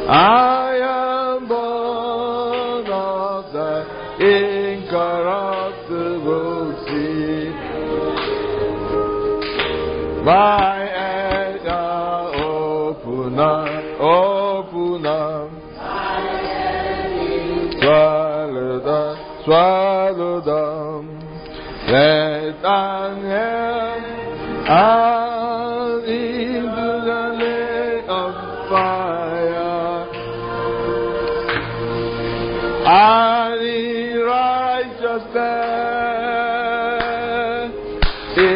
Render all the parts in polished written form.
I am born of the incorruptible seed. My eyes are open up. Swallow them. Let down hell and into the lake of fire. And in righteousness He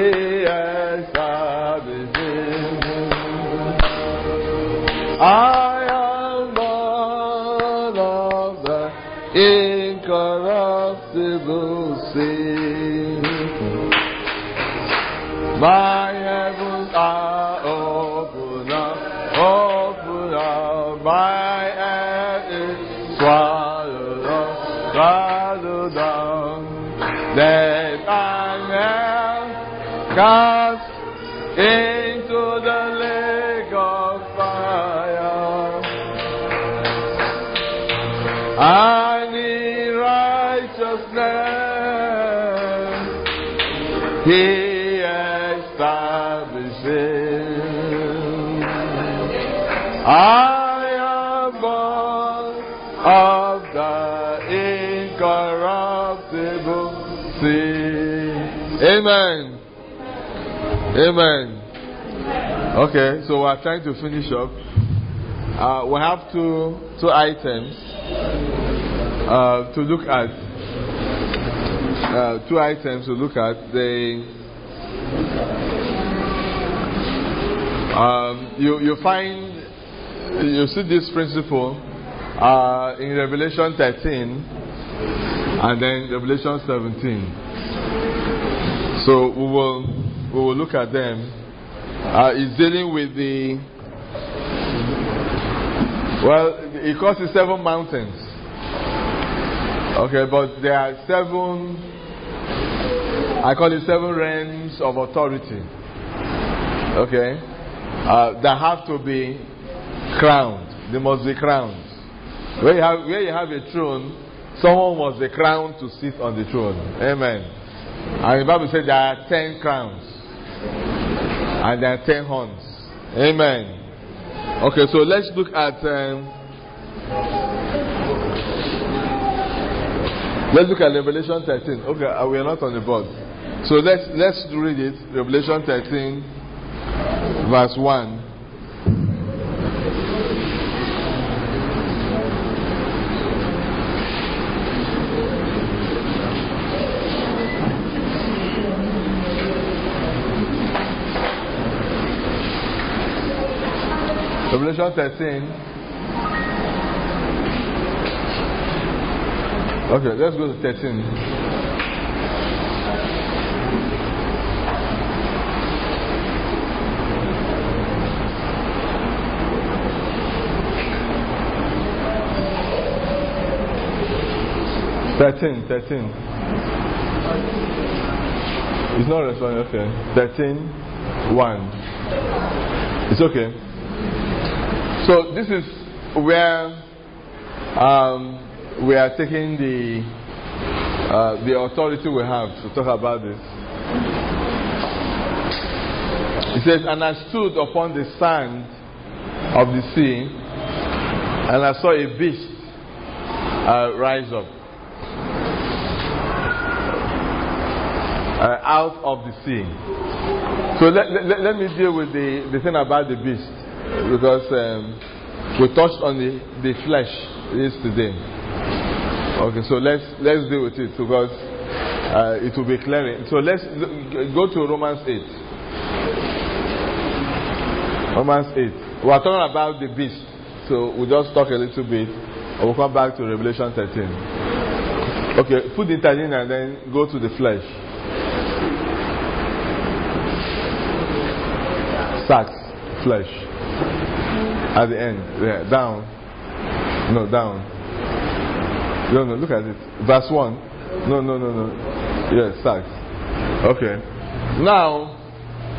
establishes. I am born of the incorruptible seed. My heavens are open up. My head is swallowed down. Then I am cast into the lake of fire. And in righteousness He establishes. I am born of the incorruptible seed. Amen. Okay, so we are trying to finish up. We have two items to look at. Two items to look at. You see this principle in Revelation 13 and then Revelation 17. So we will look at them. It's dealing with it calls it 7 mountains. Okay, but there are 7. I call it 7 realms of authority. Okay, that have to be crowned. They must be crowned. Where you have a throne, someone must be crowned to sit on the throne. Amen. And the Bible says there are 10 crowns and there are 10 horns. Amen. Okay, so let's look at Revelation 13. Okay, we are not on the board. So let's read it. Revelation 13, verse 1. Revelation 13. Okay, let's go to 13. It's not responding. Okay. 13:1. It's okay. So this is where we are taking the authority we have to talk about this. It says, "And I stood upon the sand of the sea, and I saw a beast rise up out of the sea." So let me deal with the thing about the beast, because we touched on the flesh yesterday. Okay, so let's deal with it, because it will be clearing. So let's go to Romans 8. Romans 8. We are talking about the beast, so we'll just talk a little bit, and we'll come back to Revelation 13. Okay, put the 13 and then go to the flesh. Sarx, flesh. At the end, yeah, down. No, down. No, look at it. Verse 1. No. Yes, sarx. Okay. Now,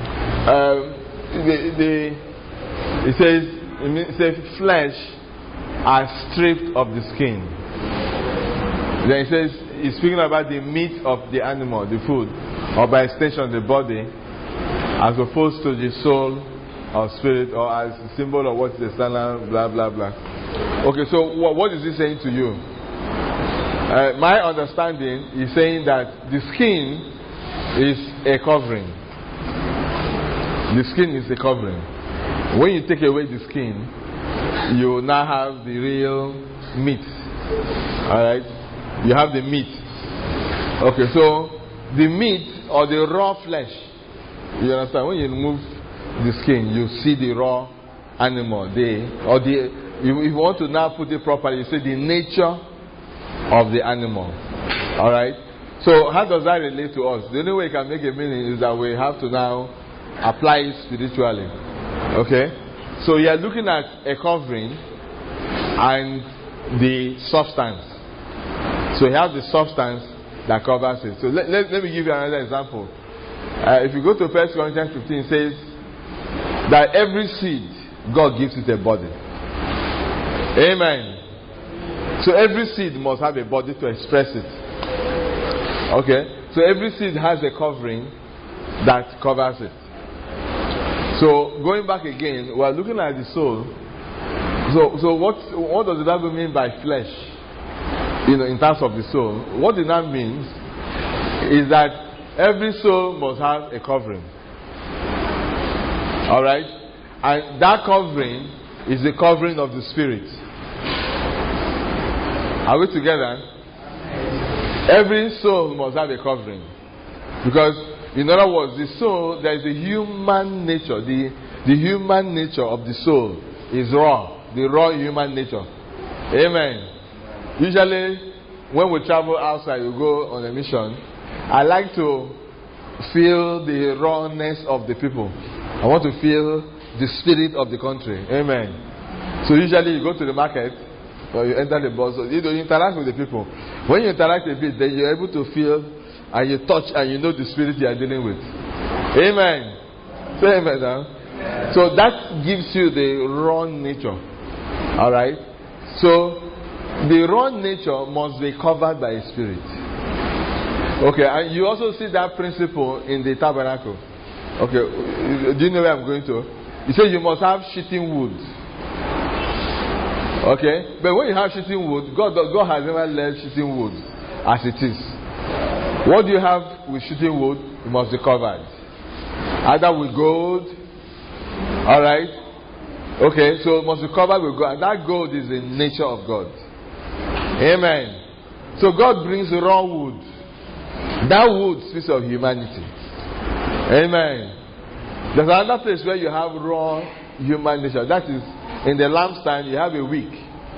it says flesh are stripped of the skin. Then he says, he's speaking about the meat of the animal, the food, or by extension the body, as opposed to the soul or spirit, or as a symbol of what is external, blah blah blah. Okay, so what is he saying to you? My understanding is saying that the skin is a covering. The skin is a covering. When you take away the skin, you now have the real meat. Alright? You have the meat. Okay, so the meat or the raw flesh, you understand? When you remove the skin, you see the raw animal. If you want to now put it properly, you say the nature of the animal. Alright? So how does that relate to us? The only way it can make a meaning is that we have to now apply it spiritually. Okay? So you are looking at a covering and the substance. So you have the substance that covers it. So let me give you another example. If you go to 1 Corinthians 15, it says that every seed, God gives it a body. Amen. So every seed must have a body to express it. Okay? So every seed has a covering that covers it. So going back again, we are looking at the soul. So what does the Bible mean by flesh? In terms of the soul, what it now means is that every soul must have a covering. All right, and that covering is the covering of the spirit. Are we together? Every soul must have a covering, because in other words, the soul, there is a human nature. The human nature of the soul is raw. The raw human nature. Amen. Usually, when we travel outside, we go on a mission, I like to feel the rawness of the people. I want to feel the spirit of the country. Amen. So usually you go to the market, or you enter the bus, so you interact with the people. When you interact a bit, then you're able to feel and you touch and you know the spirit you are dealing with. Amen. Say amen now. So that gives you the raw nature. Alright? So the raw nature must be covered by a spirit. Okay, and you also see that principle in the tabernacle. Okay, do you know where I'm going to? He said you must have shitting wood. Okay, but when you have shitting wood, God has never left shitting wood as it is. What do you have with shitting wood? It must be covered. Either with gold. Alright? Okay, so it must be covered with gold. And that gold is the nature of God. Amen. So God brings raw wood. That wood speaks of humanity. Amen. There's another place where you have raw human nature. That is in the lampstand. You have a wick.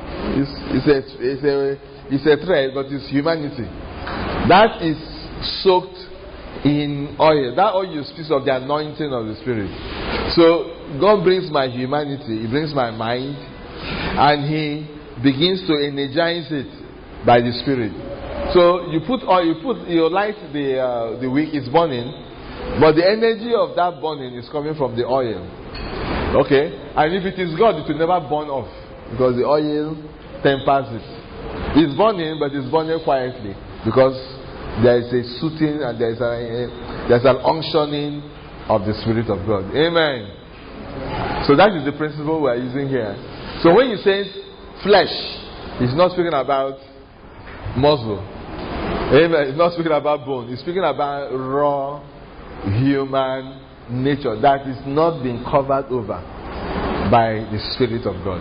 It's a thread, but it's humanity. That is soaked in oil. That oil speaks of the anointing of the Spirit. So God brings my humanity. He brings my mind, and He begins to energize it by the Spirit. So you put oil, you light the wick. It's burning, but the energy of that burning is coming from the oil. Okay, and if it is God, it will never burn off because the oil tempers it. It's burning, but it's burning quietly because there is a soothing and there's an unctioning of the Spirit of God. Amen. So that is the principle we are using here. So when you say flesh, it's not speaking about muscle. Amen. It's not speaking about bone. It's speaking about raw human nature that is not being covered over by the Spirit of God.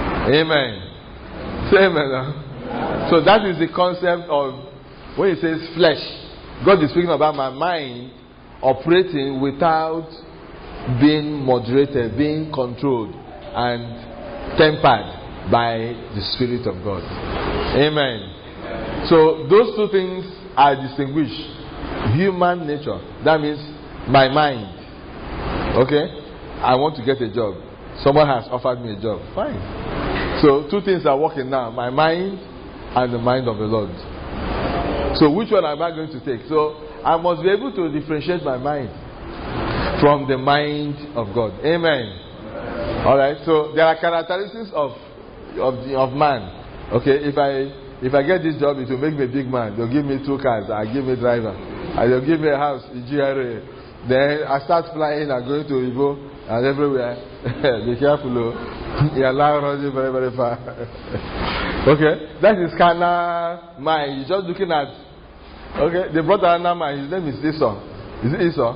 Amen. Say amen. So that is the concept of when it says flesh. God is speaking about my mind operating without being moderated, being controlled and tempered by the Spirit of God. Amen. So those two things are distinguished. Human nature, that means my mind. Okay, I want to get a job. Someone has offered me a job. Fine. So two things are working now: my mind and the mind of the Lord. So which one am I going to take? So I must be able to differentiate my mind from the mind of God. Amen. All right. So there are characteristics of of man. Okay, if I get this job, it will make me a big man. They'll give me 2 cars, I'll give me a driver, and they'll give me a house in GRA. Then I start flying and going to Igbo and everywhere. Be careful, you're now running very, very far. Okay, that is carnal mind. You're just looking at. Okay, they brought another man. His name is Esau. Is it Esau?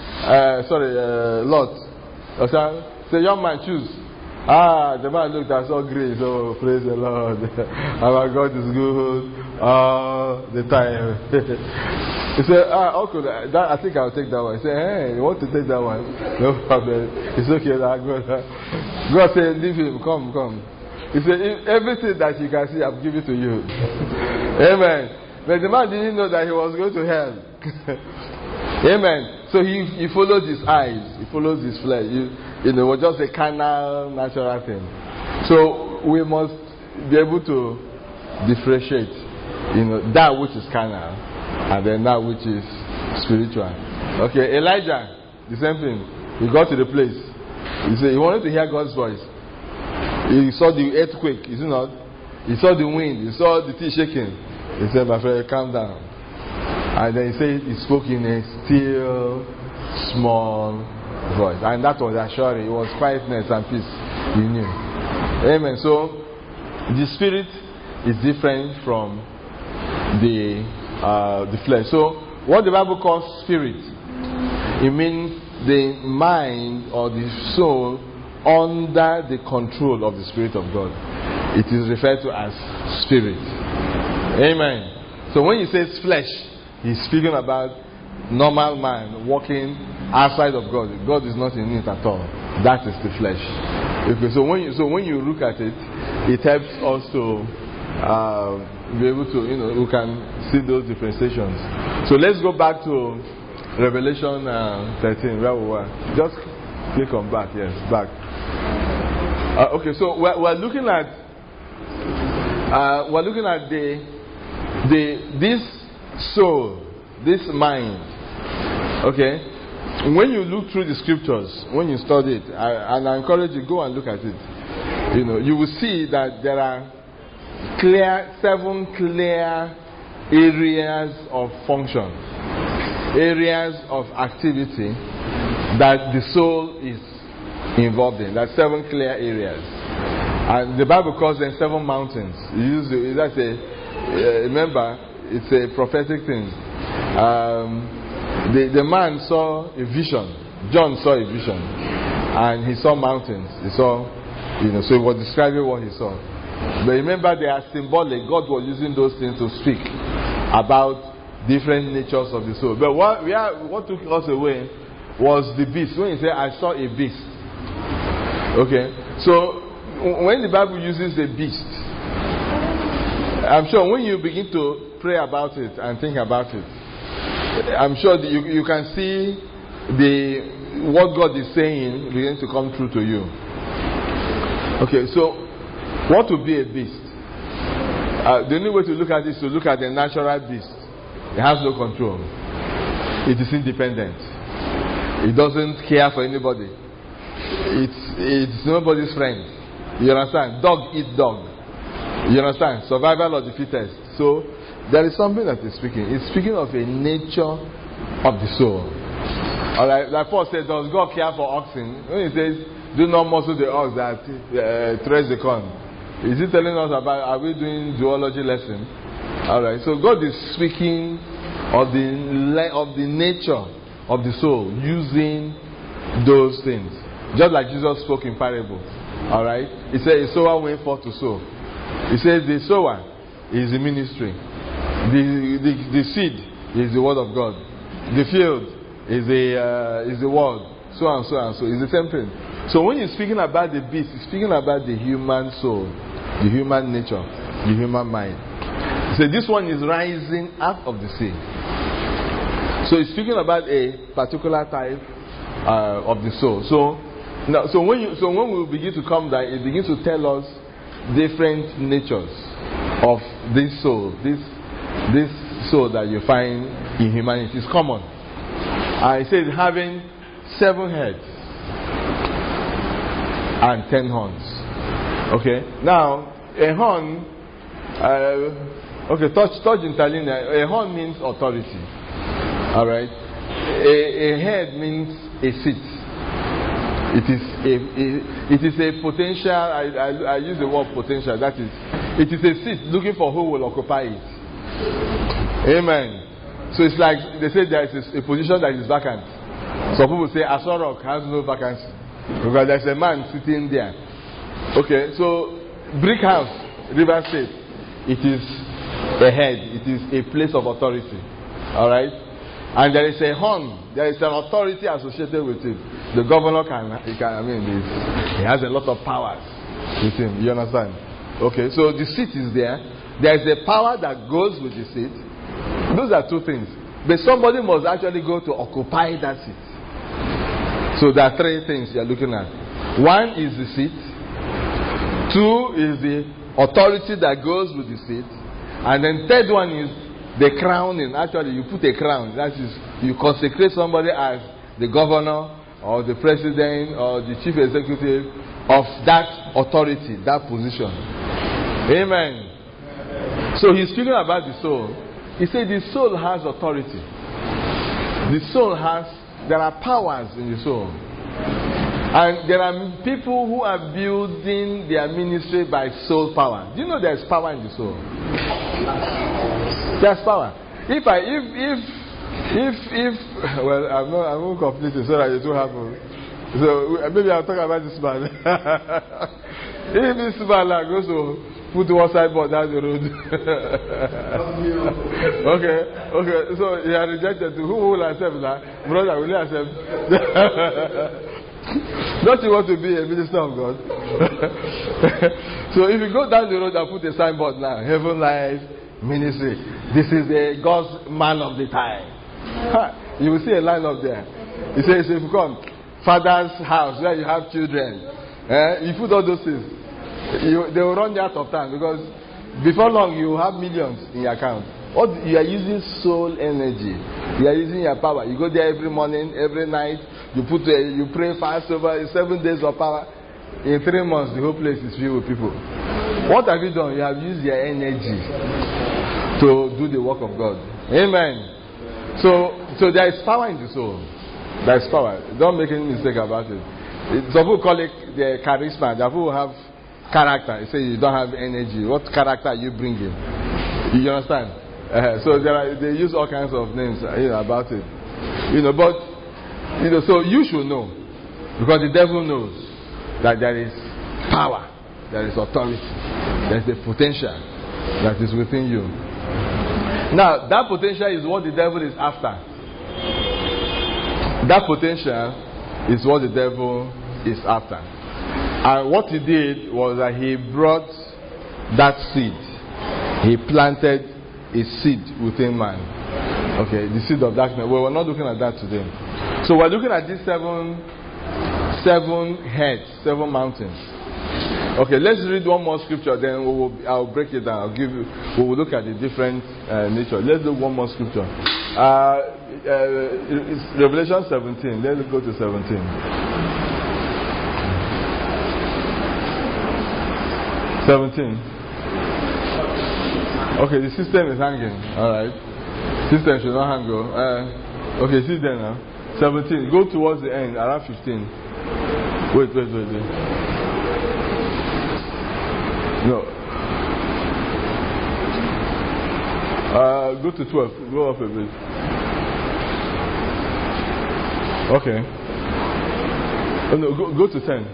Lot. Okay, say, young man, choose. The man looked at so great. So praise the Lord. Our God is good all the time. He said, uncle, I think I'll take that one. He said, hey, you want to take that one? No problem. It's okay. God said, leave him. Come. He said, everything that you can see, I've given to you. Amen. But the man didn't know that he was going to hell. Amen. So he followed his eyes. He followed his flesh. It was just a carnal, natural thing. So we must be able to differentiate, that which is carnal and then that which is spiritual. Okay, Elijah, the same thing. He got to the place. He said he wanted to hear God's voice. He saw the earthquake, is it not? He saw the wind. He saw the tea shaking. He said, my friend, calm down. And then he said he spoke in a still, small voice. And that was assuring. It was quietness and peace. He knew. Amen. So, the spirit is different from the flesh. So, what the Bible calls spirit, it means the mind or the soul under the control of the Spirit of God. It is referred to as spirit. Amen. So when he says flesh, he's speaking about normal man walking outside of God. God is not in it at all. That is the flesh. Okay. So when you look at it, it helps us to be able to, we can see those differentiations. So let's go back to Revelation 13, where we were. Just click on back. Yes, back. Okay, so we're looking at this soul, this mind. Okay, when you look through the scriptures, when you study it, and I encourage you, go and look at it. You will see that there are 7 clear areas of function, areas of activity that the soul is involved in. That's 7 clear areas, and the Bible calls them 7 mountains. Remember, it's a prophetic thing. The man saw a vision. John saw a vision, and he saw mountains. He saw, so he was describing what he saw. But remember, they are symbolic. God was using those things to speak about different natures of the soul. But what took us away was the beast. When he said, I saw a beast. Okay, so when the Bible uses a beast, I'm sure when you begin to pray about it and think about it, I'm sure that you can see what God is saying begin to come true to you. Okay, so what would be a beast? The only way to look at this is to look at the natural beast. It has no control. It is independent. It doesn't care for anybody. It's nobody's friend. You understand? Dog eat dog. You understand? Survival of the fittest. So there is something that is speaking. It's speaking of a nature of the soul. Alright, like Paul said, does God care for oxen? When he says, do not muzzle the ox that treads the corn. Is he telling us about, are we doing zoology lesson? Alright, so God is speaking of the nature of the soul using those things. Just like Jesus spoke in parable. Alright, he said a sower went forth to sow. He says the sower is the ministry. The seed is the word of God. The field is the word. So and so and so. It's the same thing. So when you're speaking about the beast, you're speaking about the human soul, the human nature, the human mind. So this one is rising out of the sea. So it's speaking about a particular type of the soul. So when we begin to come down, it begins to tell us different natures of this soul. This soul that you find in humanity is common. It says having 7 heads and 10 horns. Okay. Now, a horn, touch interlinear. A horn means authority. Alright. A head means a seat. It is a potential, I use the word potential, that is, it is a seat looking for who will occupy it. Amen. So it's like, they say there is a position that is vacant. Some people say Aso Rock has no vacancy, because there's a man sitting there. Okay, so Brick House, River State, it is a head, it is a place of authority. Alright? And there is a horn, there is an authority associated with it. The governor he has a lot of powers with him. You understand? Okay, so the seat is there. There is a power that goes with the seat. Those are two things. But somebody must actually go to occupy that seat. So there are three things you are looking at. One is the seat. Two is the authority that goes with the seat. And then third one is the crowning. Actually, you put a crown. That is, you consecrate somebody as the governor or the president or the chief executive of that authority, that position. Amen. So he's speaking about the soul. He said the soul has authority. The soul there are powers in the soul. And there are people who are building their ministry by soul power. Do you know there's power in the soul? There's power. If I won't complete it so that it will happen. So maybe I'll talk about this man. If this man goes to put one signboard down the road. Okay. So he had rejected. Who will accept that? Brother, will you accept? Don't you want to be a minister of God? So if you go down the road and put a signboard now, Heaven Life Ministry, this is the God's man of the time. You will see a line up there. He says, if you come, Father's house where you have children, you put all those things, they will run you out of time, because before long you will have millions in your account. You are using soul energy. You are using your power. You go there every morning, every night. You pray fast over 7 days of power. In 3 months, the whole place is filled with people. What have you done? You have used your energy to do the work of God. Amen. So there is power in the soul. There is power. Don't make any mistake about it. Some people call it the charisma. Some people have character. They say you don't have energy. What character are you bringing? You understand? So they use all kinds of names about it. But so you should know, because the devil knows that there is power, there is authority, there is a potential that is within you. Now, that potential is what the devil is after. That potential is what the devil is after. And what he did was that he brought that seed. He planted a seed within man. Okay, the seed of darkness. Well, we're not looking at that today. So we're looking at these seven heads, 7 mountains. Okay, let's read one more scripture, then I'll break it down. We will look at the different nature. Let's do one more scripture. It's Revelation 17. Let's go to 17. Okay, the system is hanging. Alright. System should not hang. Okay, see there now. 17. Go towards the end, around 15. Wait. No. Go to 12. Go up a bit. Okay. Oh, no, go to 10.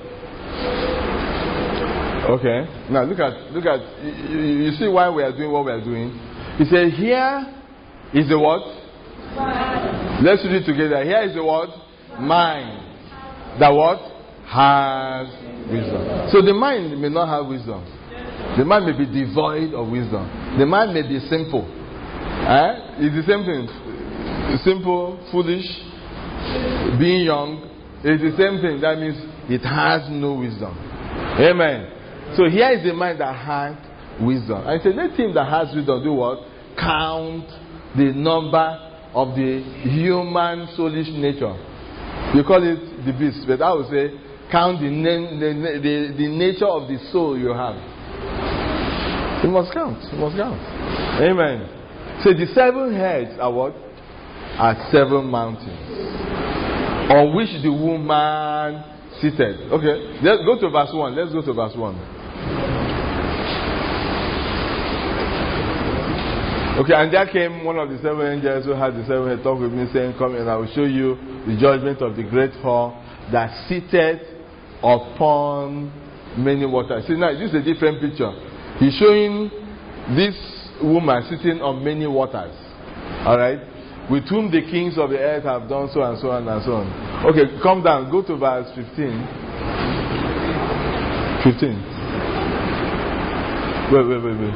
Okay. Now look at. You see why we are doing what we are doing. He said, "Here is the what? Mind." Let's read it together. Here is the what? Mind. The what? Has wisdom. So the mind may not have wisdom. The mind may be devoid of wisdom. The mind may be simple. It's the same thing. Simple, foolish, being young. It's the same thing. That means it has no wisdom. Amen. So here is the mind that has wisdom. I said, let him that has wisdom do what? Count the number of the human soulish nature. You call it the beast, but I would say count the nature of the soul you have. You must count. You must count. Amen. So the 7 heads are what? Are 7 mountains on which the woman seated. Okay, let's go to verse 1. Let's go to verse 1. Okay, and there came one of the 7 angels who had the 7 heads, talk with me, saying, come and I will show you the judgment of the great whore that seated upon many waters. See, now this is a different picture. He's showing this woman sitting on many waters. Alright? With whom the kings of the earth have done so and so and so on. Okay, come down. Go to verse 15. 15. Wait.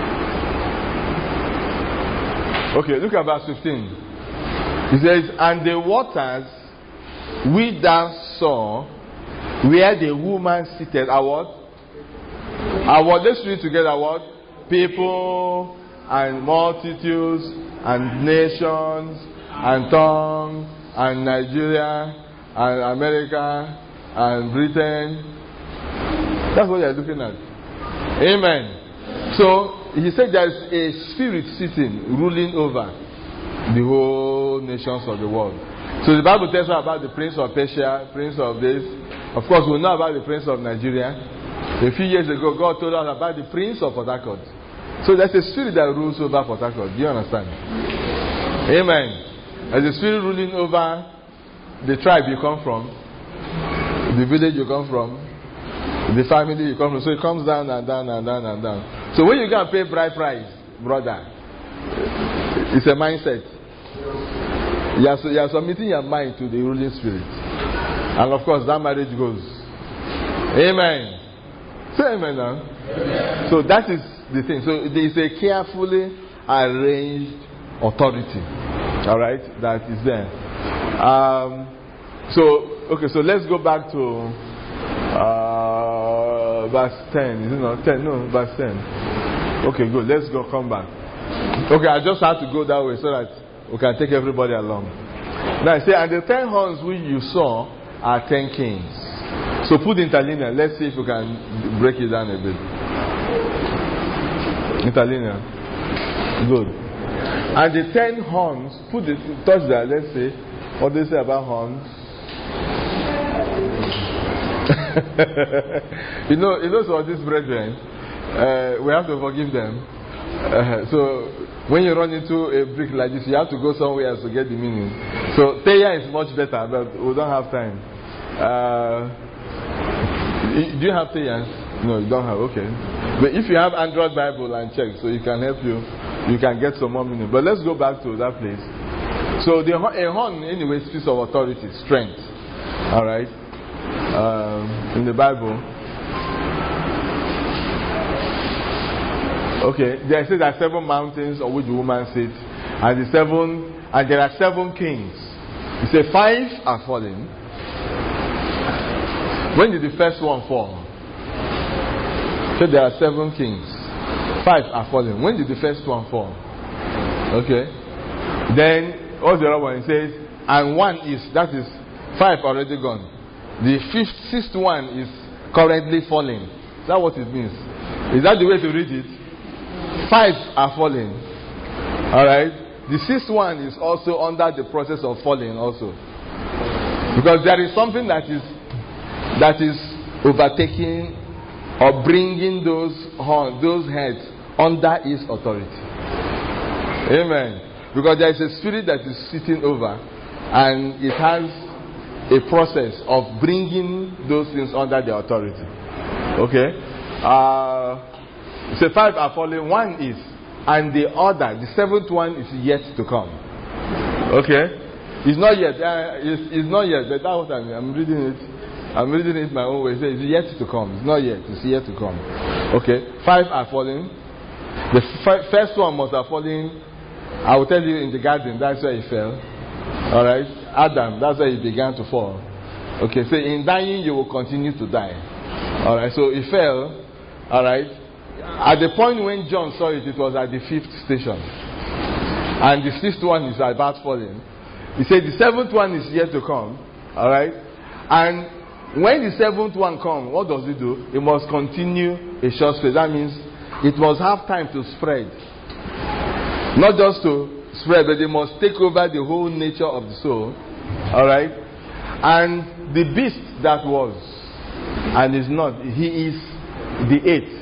Okay, look at verse 15. He says, and the waters which thou saw where the woman seated are what? Are what? Let's read together what? People and multitudes and nations and tongues and Nigeria and America and Britain. That's what you're looking at. Amen. So he said there is a spirit sitting, ruling over the whole nations of the world. So the Bible tells us about the prince of Persia, prince of this. Of course, we know about the prince of Nigeria. A few years ago, God told us about the prince of Port Harcourt. So there's a spirit that rules over Port Harcourt. Do you understand? Amen. There's a spirit ruling over the tribe you come from, the village you come from, the family you come from. So it comes down and down and down and down. So when you go and pay bride price, brother, it's a mindset. You are submitting your mind to the ruling spirit. And of course, that marriage goes. Amen. Say amen now. Amen. So that is the thing. So there is a carefully arranged authority. Alright, that is there. So let's go back to verse 10. Is it not 10? No, verse 10. Okay, good. Let's come back. Okay, I just have to go that way so that we can take everybody along. Now I say, and the 10 horns which you saw are 10 kings. So put interlinear. Let's see if we can break it down a bit. Interlinear. Good. And the 10 horns, touch that. Let's see what they say about horns. you know, so these brethren, we have to forgive them. So when you run into a brick like this, you have to go somewhere else to get the meaning. So Teya is much better, but we don't have time. Do you have Teya? No, you don't have. Okay. But if you have Android Bible and check, so it can help you. You can get some more meaning. But let's go back to that place. So a horn anyway speaks of authority, strength. All right. In the Bible. Okay, there says there are 7 mountains on which the woman sits, and there are 7 kings. He said 5 are fallen. When did the first one fall? So there are 7 kings. 5 are fallen. When did the first one fall? Okay. Then what's the other one? It says, and 1 is, that is 5 already gone. The 6th one is currently falling. Is that what it means? Is that the way to read it? 5 are falling. Alright. The 6th one is also under the process of falling also. Because there is something that is overtaking or bringing those heads under his authority. Amen. Because there is a spirit that is sitting over, and it has a process of bringing those things under the authority. Okay. So 5 are falling, 1 is, and the other, the 7th one is yet to come. Okay? It's not yet. It's not yet, but that's what I'm reading it. I'm reading it my own way. It says it's yet to come. It's not yet. It's yet to come. Okay? 5 are falling. The first one must have fallen. I will tell you in the garden. That's where he fell. All right? Adam. That's where he began to fall. Okay? So in dying, you will continue to die. All right? So he fell. All right? At the point when John saw it, it was at the 5th station. And the 6th one is about falling. He said the 7th one is yet to come. Alright? And when the seventh one comes, what does it do? It must continue a short space. That means it must have time to spread. Not just to spread, but it must take over the whole nature of the soul. Alright? And the beast that was and is not, he is the eighth.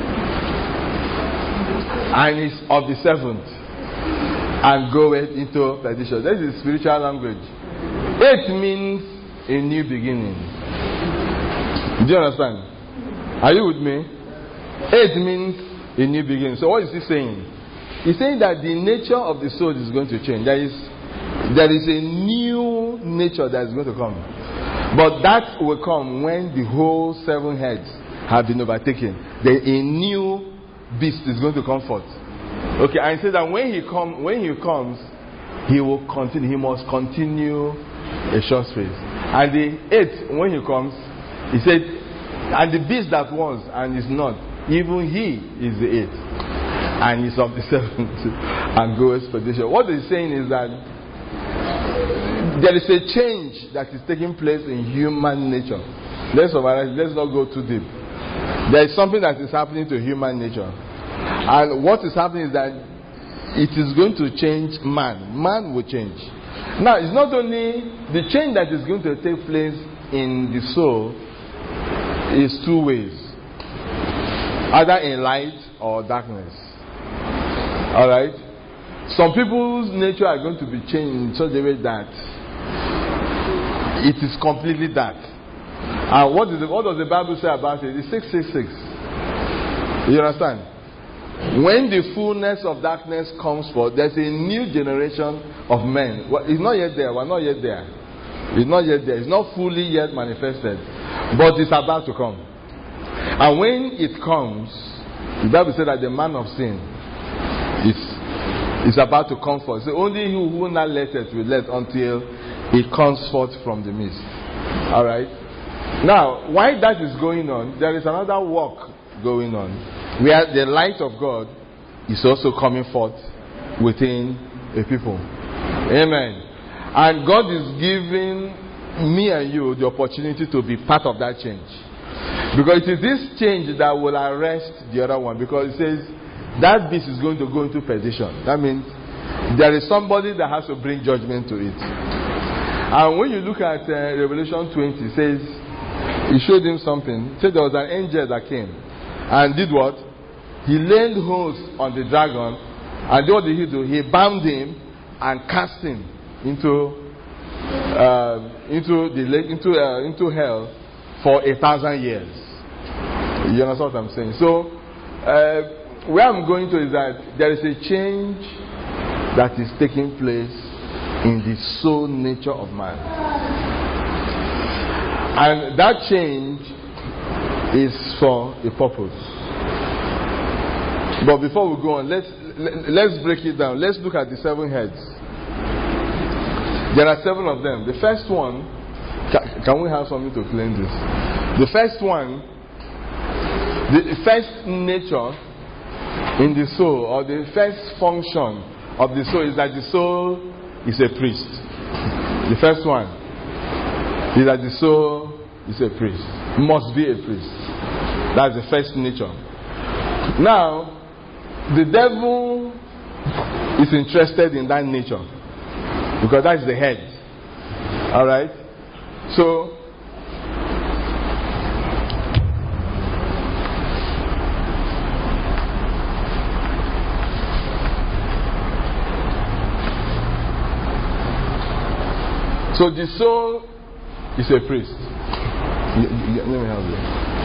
And is of the seventh. And goeth into perdition. That is spiritual language. Eight means a new beginning. Do you understand? Are you with me? Eight means a new beginning. So what is he saying? He's saying that the nature of the soul is going to change. There is a new nature that is going to come. But that will come when the whole seven heads have been overtaken. Then a new beast is going to come forth. Okay, and he says that when he comes, he will continue. He must continue a short space. And the eighth, when he comes, he said, and the beast that was and is not, even he is the eighth, and is of the seventh, and goes perdition. What he's saying is that there is a change that is taking place in human nature. Let's not go too deep. There is something that is happening to human nature. And what is happening is that it is going to change man. Man will change. Now, it's not only the change that is going to take place in the soul is two ways. Either in light or darkness. Alright? Some people's nature are going to be changed in such a way that it is completely dark. And what does the Bible say about it? It's 666. You understand? When the fullness of darkness comes forth, there's a new generation of men. Well, it's not yet there. We're not yet there. It's not yet there. It's not fully yet manifested. But it's about to come. And when it comes, the Bible said that the man of sin is about to come forth. So only he who not let it will let until it comes forth from the midst. Alright? Now, while that is going on, there is another work going on, where the light of God is also coming forth within a people. Amen. And God is giving me and you the opportunity to be part of that change. Because it is this change that will arrest the other one. Because it says that beast is going to go into perdition. That means there is somebody that has to bring judgment to it. And when you look at Revelation 20, it says, he showed him something. He said there was an angel that came and did what? He laid hold on the dragon, and what did he do? He bound him and cast him into hell for 1,000 years. You understand what I'm saying? So, where I'm going to is that there is a change that is taking place in the soul nature of man, and that change is for a purpose. But before we go on, let's break it down. Let's look at the seven heads. There are seven of them. The first one, can we have something to clean this? The first one, the first nature in the soul, or the first function of the soul, is that the soul is a priest. The first one is that the soul is a priest. Must be a priest. That's the first nature. Now, the devil is interested in that nature because that is the head. Alright? So, the soul is a priest. Let me help you.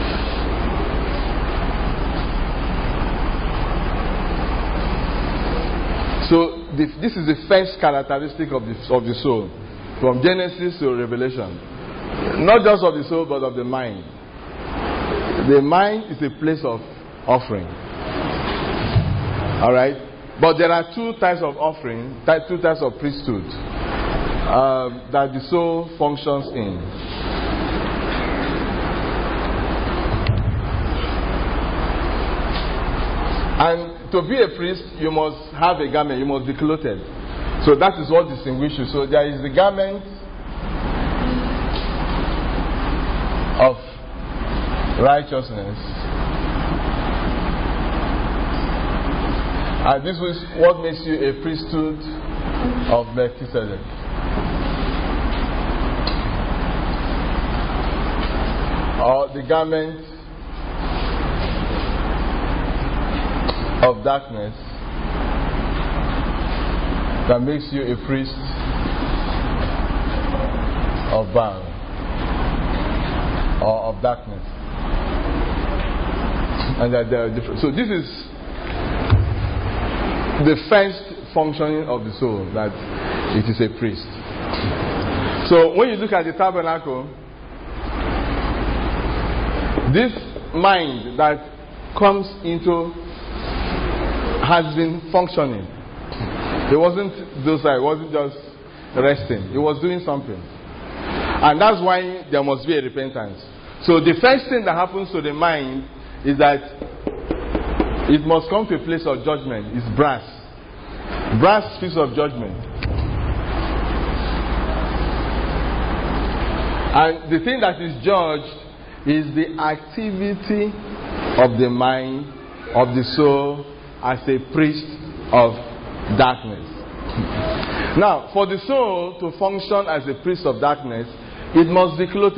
So this is the first characteristic of the soul, from Genesis to Revelation. Not just of the soul, but of the mind. The mind is a place of offering. All right, but there are two types of offering, two types of priesthood that the soul functions in. And to be a priest, you must have a garment. You must be clothed. So that is what distinguishes you. So there is the garment righteousness. And this is what makes you a priesthood of Melchizedek. Or the garment of darkness that makes you a priest of Baal or of darkness. And that they are different. So this is the first functioning of the soul, that it is a priest. So when you look at the tabernacle, this mind that comes into has been functioning. It wasn't docile, it wasn't just resting, it was doing something. And that's why there must be a repentance. So the first thing that happens to the mind is that it must come to a place of judgment. It's brass. Brass speaks of judgment. And the thing that is judged is the activity of the mind, of the soul, as a priest of darkness. Now, for the soul to function as a priest of darkness, it must be clothed.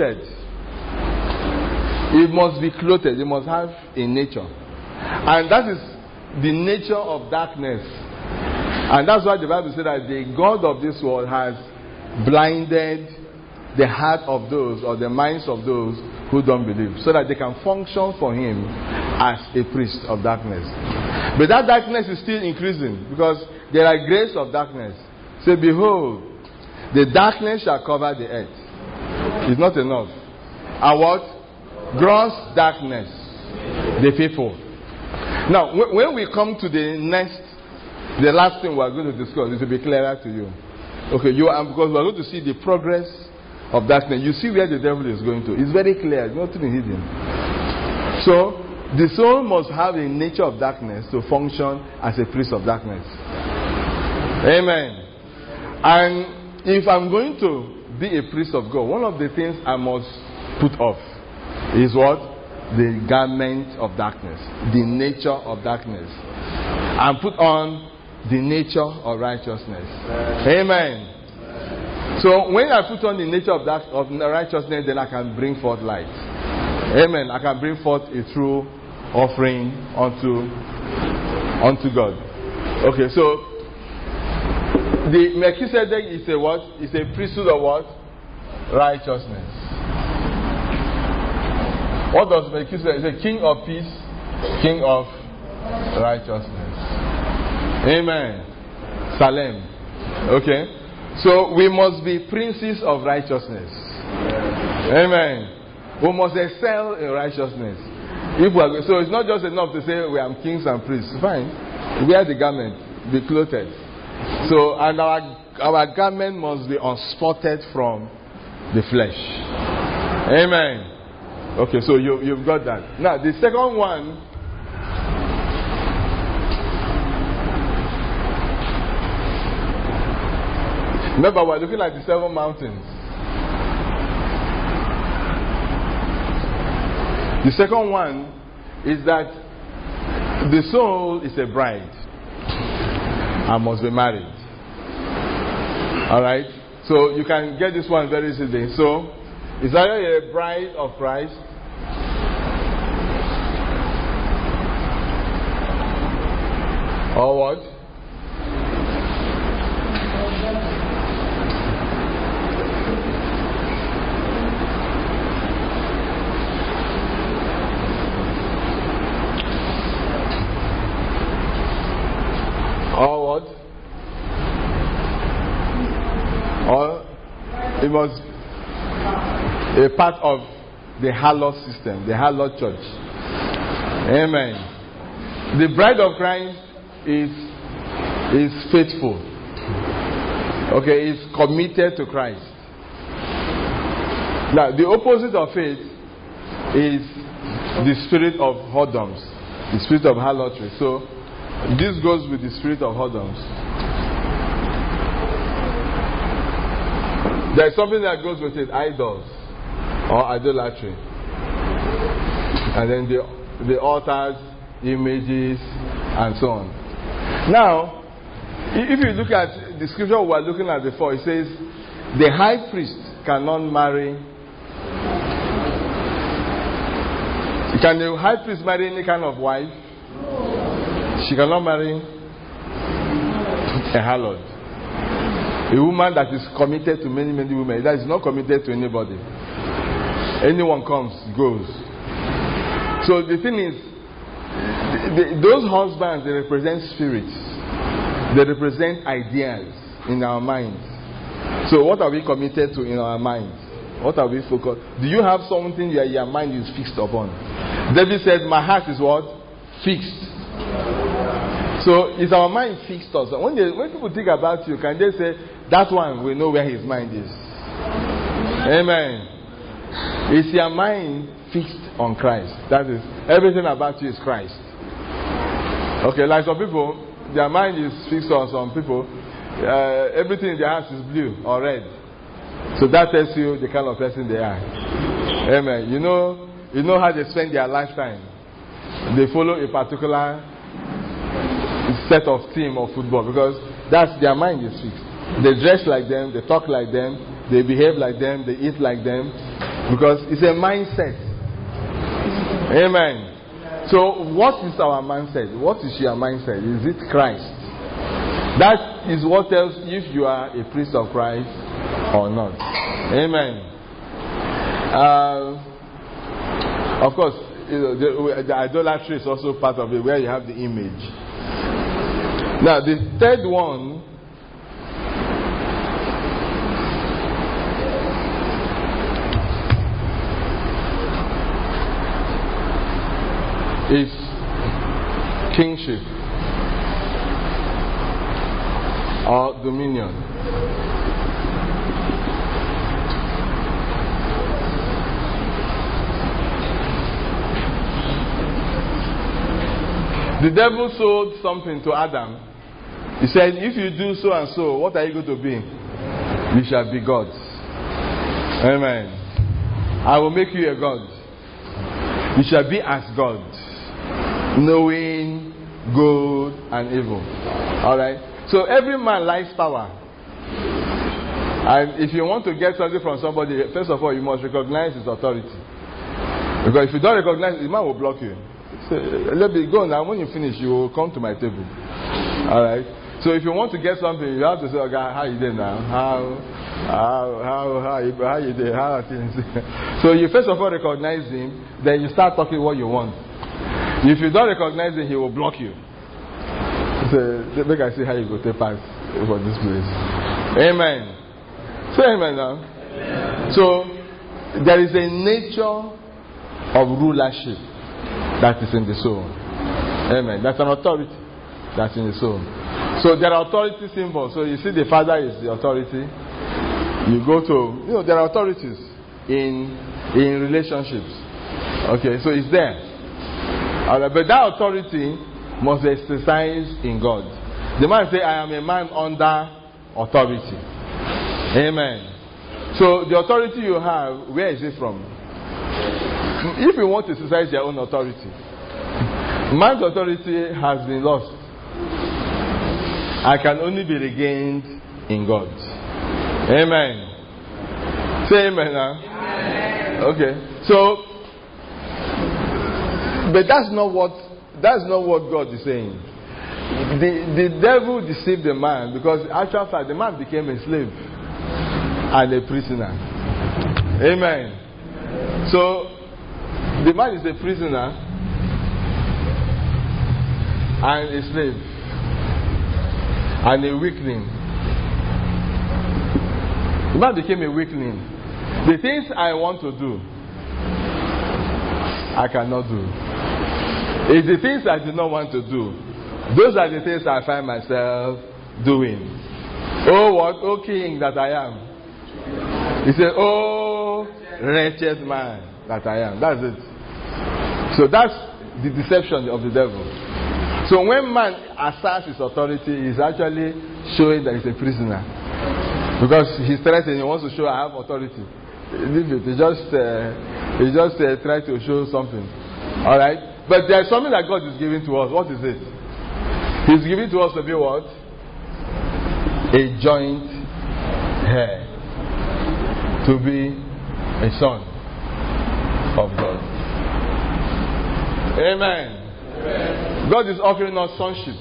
It must be clothed. It must have a nature. And that is the nature of darkness. And that's why the Bible says that the God of this world has blinded the heart of those, or the minds of those who don't believe, so that they can function for him as a priest of darkness. But that darkness is still increasing, because there are grades of darkness. Say, behold, the darkness shall cover the earth. It's not enough. And what? Gross darkness, the people. Now, when we come to the last thing we are going to discuss, it will be clearer to you. Okay, because we are going to see the progress of darkness. You see where the devil is going to. It's very clear. It's nothing hidden. So, the soul must have a nature of darkness to function as a priest of darkness. Amen. And if I'm going to be a priest of God, one of the things I must put off is what? The garment of darkness. The nature of darkness. And put on the nature of righteousness. Amen. So when I put on the nature of righteousness, then I can bring forth light. Amen. I can bring forth a true offering unto God. Okay, so the Melchizedek is a what? It's a priesthood of what? Righteousness. What does Melchizedek? It's a king of peace, king of righteousness. Amen. Salem. Okay. So we must be princes of righteousness. Amen. We must excel in righteousness. So it's not just enough to say we are kings and priests. Fine. Wear the garment. Be clothed. So, and our garment must be unspotted from the flesh. Amen. Okay, so you've got that. Now, the second one. Remember, we're looking at the 7 mountains. The second one is that the soul is a bride and must be married. Alright? So you can get this one very easily. So, is either a bride of Christ or what? Or what? Or it was a part of the harlot system, the harlot church. Amen. The bride of Christ is faithful. Okay, is committed to Christ. Now, the opposite of faith is the spirit of whoredoms, the spirit of harlotry. So, this goes with the spirit of whoredoms. There is something that goes with it, idols or idolatry. And then the altars, images, and so on. Now, if you look at the scripture we were looking at before, it says the high priest cannot marry. Can the high priest marry any kind of wife? She cannot marry a harlot. A woman that is committed to many, many women, that is not committed to anybody. Anyone comes, goes. So the thing is, those husbands, they represent spirits. They represent ideas in our minds. So what are we committed to in our minds? What are we focused? Do you have something your mind is fixed upon? David said, my heart is what? Fixed. So is our mind fixed on something? When people think about you, can they say, that one will know where his mind is? Amen. Is your mind fixed on Christ? That is, everything about you is Christ. Okay, like some people, their mind is fixed on some people. Everything in their house is blue or red. So that tells you the kind of person they are. Amen. You know how they spend their lifetime. They follow a particular set of team of football because that's their mind is fixed. They dress like them, they talk like them, they behave like them, they eat like them, because it's a mindset. Amen. So what is our mindset? What is your mindset? Is it Christ? That is what tells if you are a priest of Christ or not. Amen. Of course, the idolatry is also part of it, where you have the image. Now, the third one is kingship or dominion. The devil sold something to Adam. He said, if you do so and so, what are you going to be? You shall be gods. Amen. I will make you a god. You shall be as God, knowing good and evil. Alright? So every man likes power. And if you want to get something from somebody, first of all, you must recognize his authority. Because if you don't recognize it, the man will block you. So, let me go now. When you finish, you will come to my table. Alright? So if you want to get something, you have to say, okay, how you doing now? How you doing? How are things? So you first of all recognize him, then you start talking what you want. If you don't recognize him, he will block you. So make I see how you go to pass for this place. Amen. Say amen now. Amen. So there is a nature of rulership that is in the soul. Amen. That's an authority that's in the soul. So there are authority symbols. So you see the Father is the authority. You go to, there are authorities in relationships. Okay, so it's there. But that authority must be exercised in God. The man say, I am a man under authority. Amen. So the authority you have, where is it from? If you want to exercise your own authority, man's authority has been lost. I can only be regained in God. Amen. Say amen now. Amen. Okay. So, but that's not what God is saying. The devil deceived the man because actual fact the man became a slave and a prisoner. Amen. So the man is a prisoner and a slave and a weakling. The man became a weakling. The things I want to do, I cannot do. It's the things I do not want to do. Those are the things I find myself doing. Oh, what? Oh, king that I am. He said, oh, wretched man that I am. That's it. So that's the deception of the devil. So when man asserts his authority, he's actually showing that he's a prisoner. Because he's threatening, he wants to show I have authority. Leave it. He just try to show something. Alright? But there's something that God is giving to us. What is it? He's giving to us to be what? A joint heir. To be a son of God. Amen. Amen. God is offering us sonship.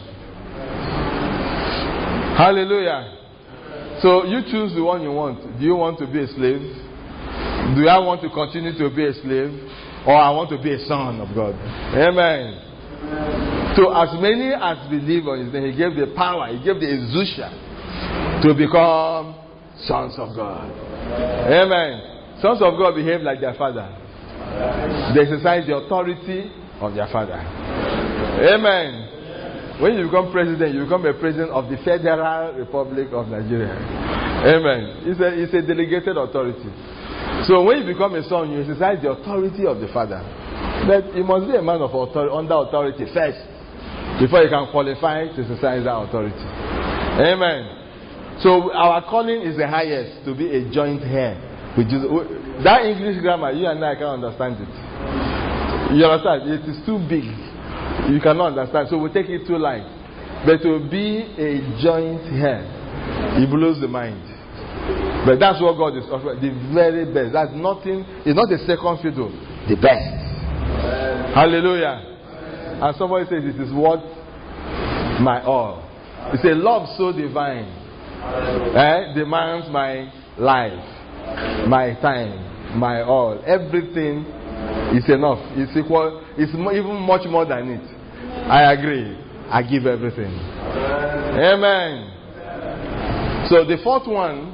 Hallelujah. So you choose the one you want. Do you want to be a slave? Do I want to continue to be a slave? Or I want to be a son of God? Amen. So as many as believe on his name, he gave the power, he gave the exousia to become sons of God. Amen. Sons of God behave like their father. They exercise the authority of their father. Amen. When you become president, you become a president of the Federal Republic of Nigeria. Amen. It's a delegated authority. So when you become a son, you exercise the authority of the father. But you must be a man of authority, under authority first, before you can qualify to exercise that authority. Amen. So our calling is the highest, to be a joint heir with Jesus. That English grammar, you and I can't understand it. You understand? It is too big. You cannot understand. So we take it too light. But to be a joint heir, it blows the mind. But that's what God is offering. The very best. That's nothing. It's not a second fiddle. The best. Hallelujah. And somebody says it is worth my all. It's a love so divine. Demands my life, my time, my all. Everything is enough. It's equal. It's even much more than it. I agree. I give everything. Amen. So the fourth one.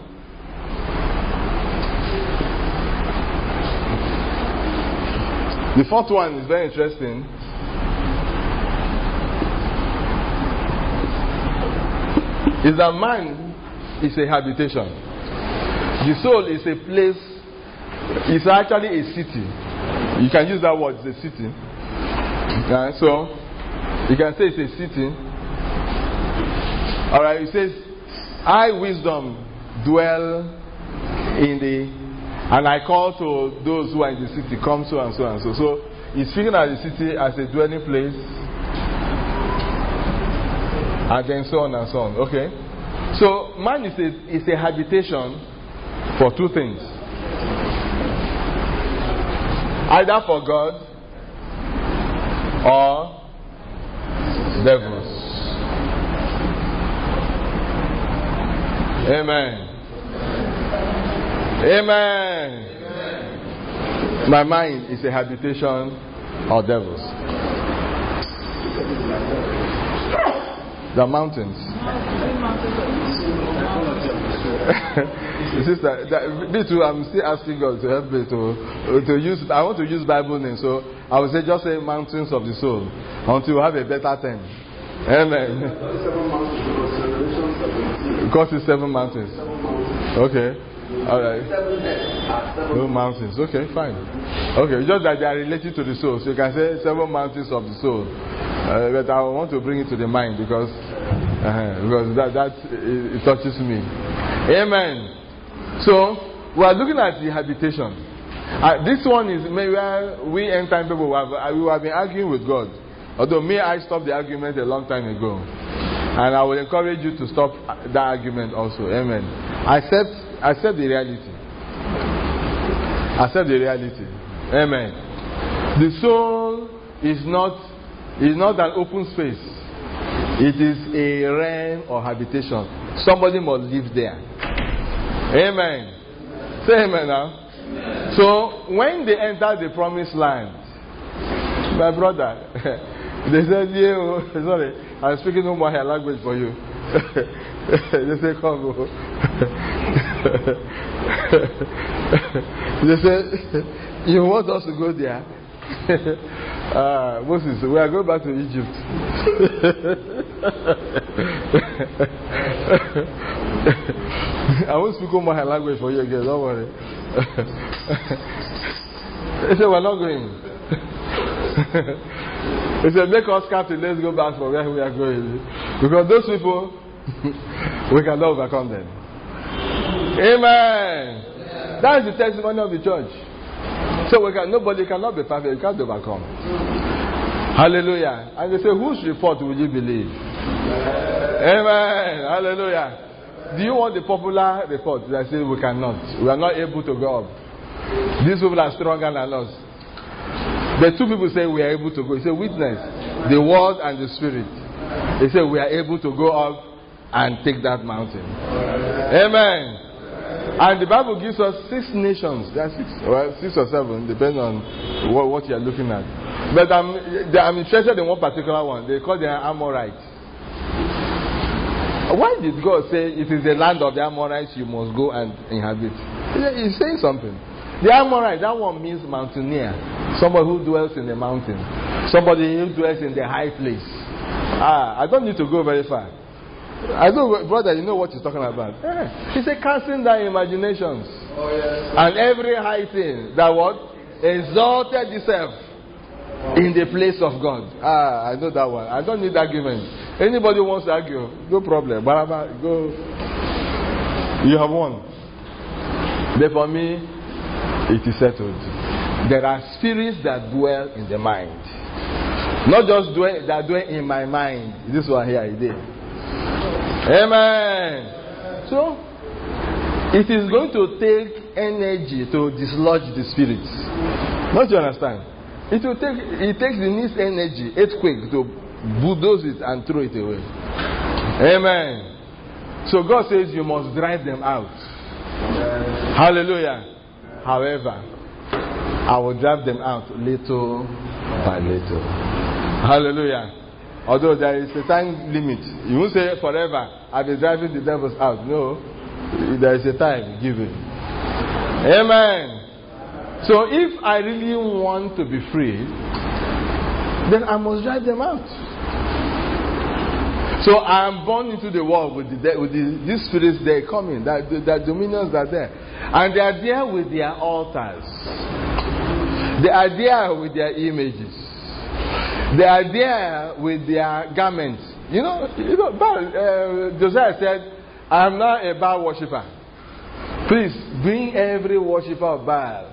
The fourth one is very interesting. Is that man is a habitation. The soul is a place. It's actually a city. You can use that word, it's a city. So you can say it's a city. Alright, it says, I, wisdom, dwell in and I call to those who are in the city, come so and so and so. So he's speaking of the city as a dwelling place, and then so on and so on. Okay? So man is a habitation for two things. Either for God or devils. Amen. Amen. My mind is a habitation of devils. The mountains. Sister, me too, I'm still asking God to help me to use. I want to use Bible names, so I will say just say mountains of the soul until we have a better time. Amen. Because it's 7 mountains. Okay. Alright. No mountains. Okay, fine. Okay, just that they are related to the soul. So you can say 7 mountains of the soul. But I want to bring it to the mind because that it touches me. Amen. So we are looking at the habitation. This one is maybe where we end time people we have been arguing with God. Although I stopped the argument a long time ago. And I will encourage you to stop that argument also. Amen. Accept the reality. Accept the reality. Amen. The soul is not an open space. It is a realm or habitation. Somebody must live there. Amen. Say amen now. Amen. So when they enter the promised land, my brother, they said, sorry, I'm speaking no more language for you. They say, come. They said, you want us to go there? Moses, we are going back to Egypt. I won't speak all my language for you again, don't worry. They said, we're not going. They said, make us captain, let's go back from where we are going. Because those people, we cannot overcome them. Amen. That is the testimony of the church. So nobody cannot be perfect, you can't overcome. Hallelujah. And they say, whose report will you believe? Amen. Hallelujah. Do you want the popular report? They say we cannot. We are not able to go up. These people are stronger than us. The two people say we are able to go. It's a witness. The word and the spirit. They say we are able to go up and take that mountain. Amen. And the Bible gives us 6 nations. There are 6 or 7, depending on what you are looking at. But I'm interested in one particular one. They call them Amorites. Why did God say it is the land of the Amorites you must go and inhabit? He's saying something. The Amorite, that one means mountaineer. Somebody who dwells in the mountain. Somebody who dwells in the high place. I don't need to go very far. I know, brother, you know what he's talking about. He said, casting down imaginations. Oh, yes. And every high thing that what? Exalted itself in the place of God. I know that one. I don't need argument. Anybody wants to argue, no problem. Baraba, go. You have won. But for me, it is settled. There are spirits that dwell in the mind. Not just that dwell in my mind. This one here, I did. Amen. So, it is going to take energy to dislodge the spirits. Don't you understand? It takes the least energy, earthquake, to bulldoze it and throw it away. Amen. So God says you must drive them out. Hallelujah. However, I will drive them out little by little. Hallelujah. Although there is a time limit. You won't say forever, I'll be driving the devils out. No. There is a time given. Amen. So if I really want to be free, then I must drive them out. So I am born into the world with these spirits. They come in. The dominions are there. And they are there with their altars. They are there with their images. They are there with their garments. Josiah said, I am not a Baal worshipper. Please bring every worshipper of Baal.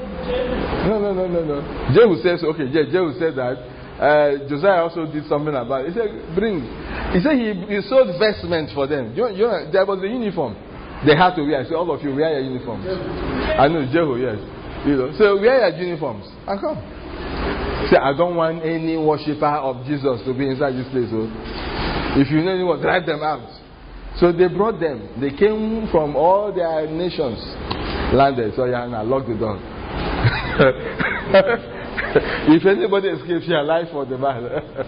No. Jehu says, okay, Jehu said that. Josiah also did something about it. He said, bring. He said he sold vestments for them. There was a uniform they had to wear. I said, all of you wear your uniforms. I know, Jehu, yes. So wear your uniforms and come. Say, I don't want any worshipper of Jesus to be inside this place. So if you know anyone, drive them out. So they brought them. They came from all their nations, landed. So yeah, now lock the door. If anybody escapes here, life for the man.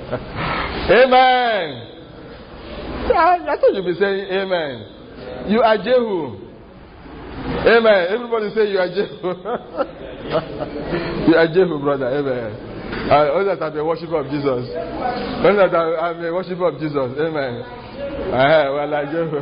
Amen. I thought you'd be saying amen. You are Jehu. Amen. Everybody say you are Jehu. You are Jehu, brother. Amen. All that I'm a worshiper of Jesus. All that I'm a worshiper of Jesus. Amen. Well, like Jehu.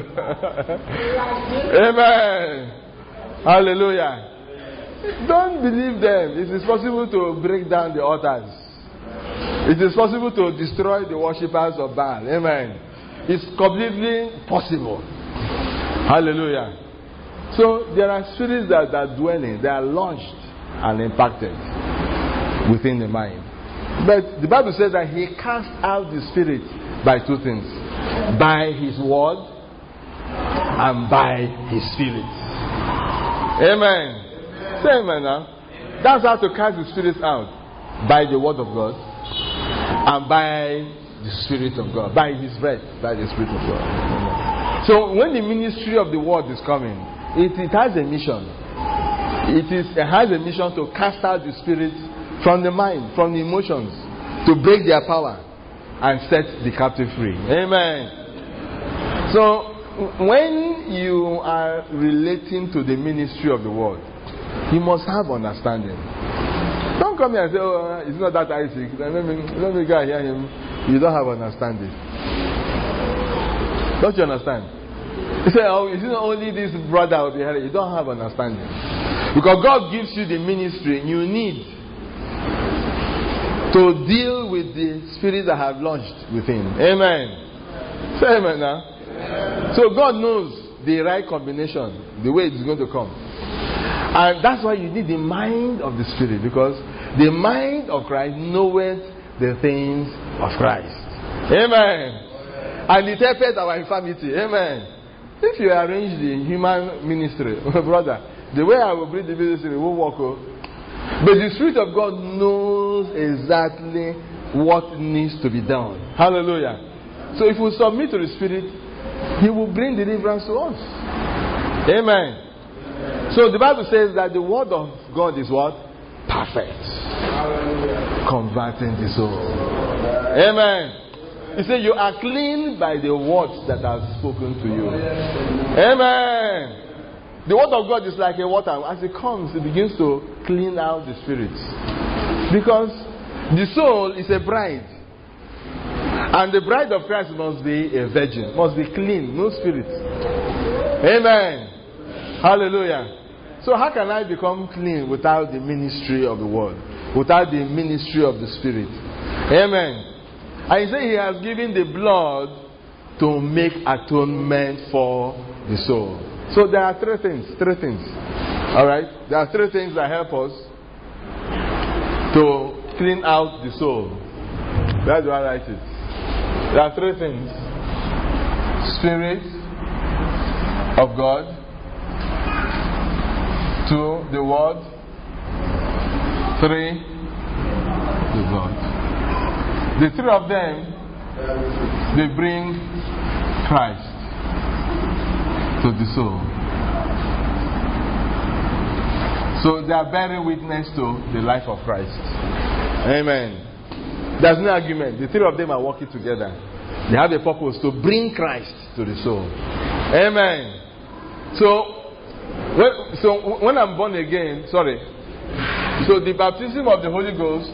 Amen. Hallelujah. Don't believe them. It is possible to break down the altars. It is possible to destroy the worshippers of Baal. Amen. It's completely possible. Hallelujah. So there are spirits that are dwelling. They are launched and impacted within the mind. But the Bible says that he cast out the spirit by 2 things. By his word and by his spirit. Amen. Say amen now. That's how to cast the spirits out. By the word of God and by the spirit of God. By his breath, by the spirit of God. Amen. So when the ministry of the word is coming, it has a mission. It has a mission to cast out the spirits from the mind, from the emotions, to break their power and set the captive free. Amen. So when you are relating to the ministry of the word, you must have understanding. Don't come here and say, oh, it's not that Isaac. Let me go and hear him. You don't have understanding. Don't you understand? You say, oh, it's not only this brother will be here. You don't have understanding. Because God gives you the ministry you need to deal with the spirits that have launched within. Amen. Say amen now. Amen. So God knows the right combination, the way it's going to come. And that's why you need the mind of the Spirit, because the mind of Christ knoweth the things of Christ. Amen. And it helped our infirmity. Amen. If you arrange the human ministry, brother, the way I will bring the ministry will work. But the Spirit of God knows exactly what needs to be done. Hallelujah. So if we submit to the Spirit, He will bring deliverance to us. Amen. So the Bible says that the Word of God is what? Perfect. Converting the soul. Amen. He said, you are clean by the words that are spoken to you. Amen. The word of God is like a water. As it comes, it begins to clean out the spirits. Because the soul is a bride. And the bride of Christ must be a virgin. Must be clean. No spirit. Amen. Hallelujah. So how can I become clean without the ministry of the word? Without the ministry of the Spirit? Amen. And he said he has given the blood to make atonement for the soul. So there are three things. Alright? There are three things that help us to clean out the soul. That's why I write it. There are three things. Spirit of God. 2, the Word. 3, the blood. The three of them, they bring Christ to the soul. So they are bearing witness to the life of Christ. Amen. There's no argument. The three of them are working together. They have a purpose to bring Christ to the soul. Amen. So when I'm born again, so the baptism of the Holy Ghost,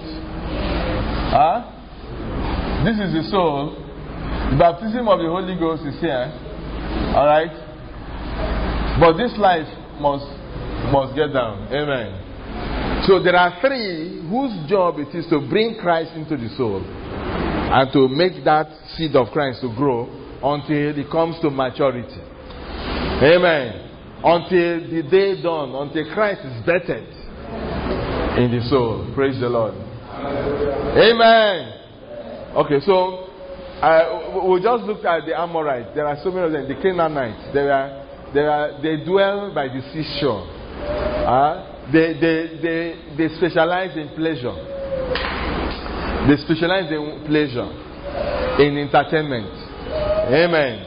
this is the soul. The baptism of the Holy Ghost is here. Alright? But this life must get down. Amen. So there are three whose job it is to bring Christ into the soul. And to make that seed of Christ to grow until it comes to maturity. Amen. Until the day dawn, until Christ is bettered in the soul. Praise the Lord. Amen. Okay, so we just looked at the Amorites. There are so many of them. The Canaanites. They dwell by the seashore. They specialize in pleasure. They specialize in pleasure, in entertainment. Amen.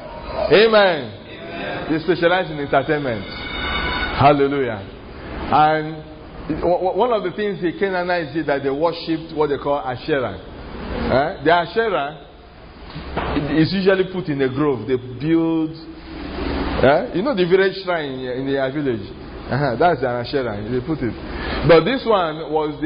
Amen. They specialize in entertainment. Hallelujah. And one of the things the Canaanites did, that they worshipped what they call Asherah. The Asherah is usually put in a grove. They build, the village shrine in their village. That's an Asherah. They put it. But this one was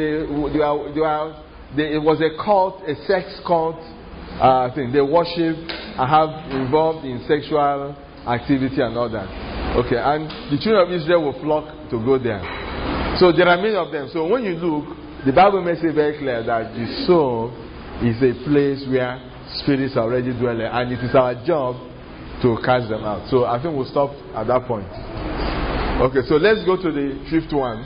it was a cult, a sex cult thing. They worship and have involved in sexual activity and all that. Okay, and the children of Israel will flock to go there. So there are many of them. So when you look, the Bible makes it very clear that the soul is a place where spirits are already dwelling, and it is our job to cast them out. So I think we'll stop at that point. Okay, so let's go to the fifth one.